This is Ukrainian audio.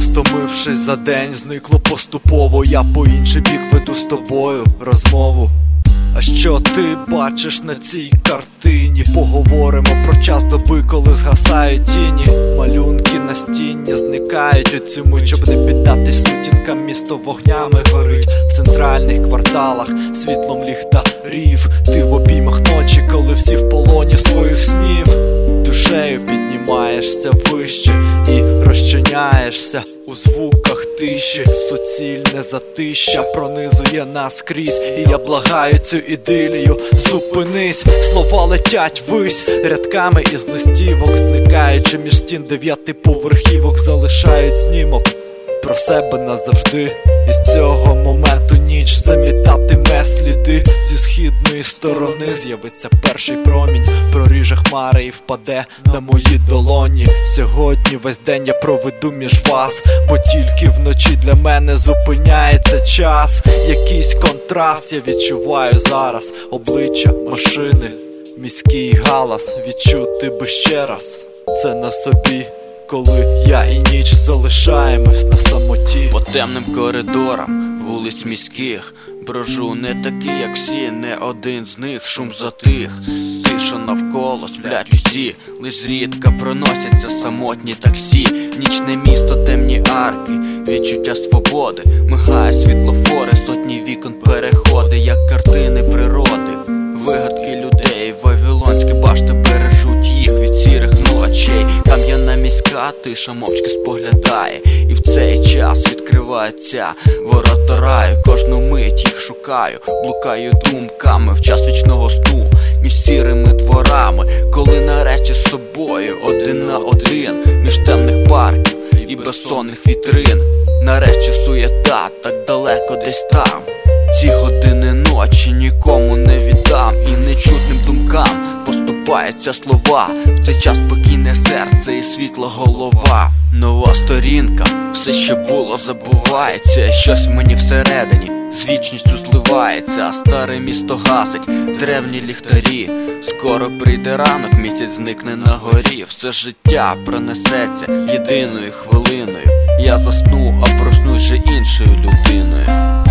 стомившись за день, зникло поступово. Я по інший бік веду з тобою розмову. А що ти бачиш на цій картині? Поговоримо про час доби, коли згасають тіні. Малюнки на стіні зникають у цю мить, щоб не піддатись сутінкам. Місто вогнями горить в центральних кварталах світлом ліхтарів. Ти в обіймах ночі, коли всі в полоні своїх снів. Душею піднімаєшся вище і розчиняєшся у звуках тиші. Суцільне затища пронизує нас крізь, і я благаю цю ідилію, зупинись. Слова летять ввись рядками із листівок, зникаючи між стін 9-поверхівок, залишають знімок про себе назавжди. І з цього моменту ніч замітатиме сліди. Зі східної сторони з'явиться перший промінь, проріже хмари і впаде на мої долоні. Сьогодні весь день я проведу між вас, бо тільки вночі для мене зупиняється час. Якийсь контраст я відчуваю зараз. Обличчя, машини, міський галас. Відчути би ще раз це на собі, коли я і ніч залишаємось на самоті. По темним коридорам вулиць міських брожу, не такий, як всі, не один з них. Шум затих, тиша навколо, сплять усі, лиш зрідка проносяться самотні таксі. Нічне місто, темні арки, відчуття свободи, мигають світлофори, сотні вікон, переходи, як картини природи. Вигадки людей, вавилонські башти бережуть їх від сірих ночей. Кам'яна міська тиша мовчки споглядає, і в цей час відкриваються ворота раю. Кожну мить їх шукаю, блукаю думками в час вічного сну між сірими дворами, коли нарешті з собою один на один між темних парків і безсонних вітрин. Нарешті суєта так далеко десь там. Ці години ночі нікому не віддам, і нечутним думкам поступаються слова. В цей час спокійне серце і світла голова. Нова сторінка, все що було забувається. Щось в мені всередині з вічністю зливається. Старе місто гасить древні ліхтарі. Скоро прийде ранок, місяць зникне на горі. Все життя пронесеться єдиною хвилиною. Я засну, а проснусь вже іншою людиною.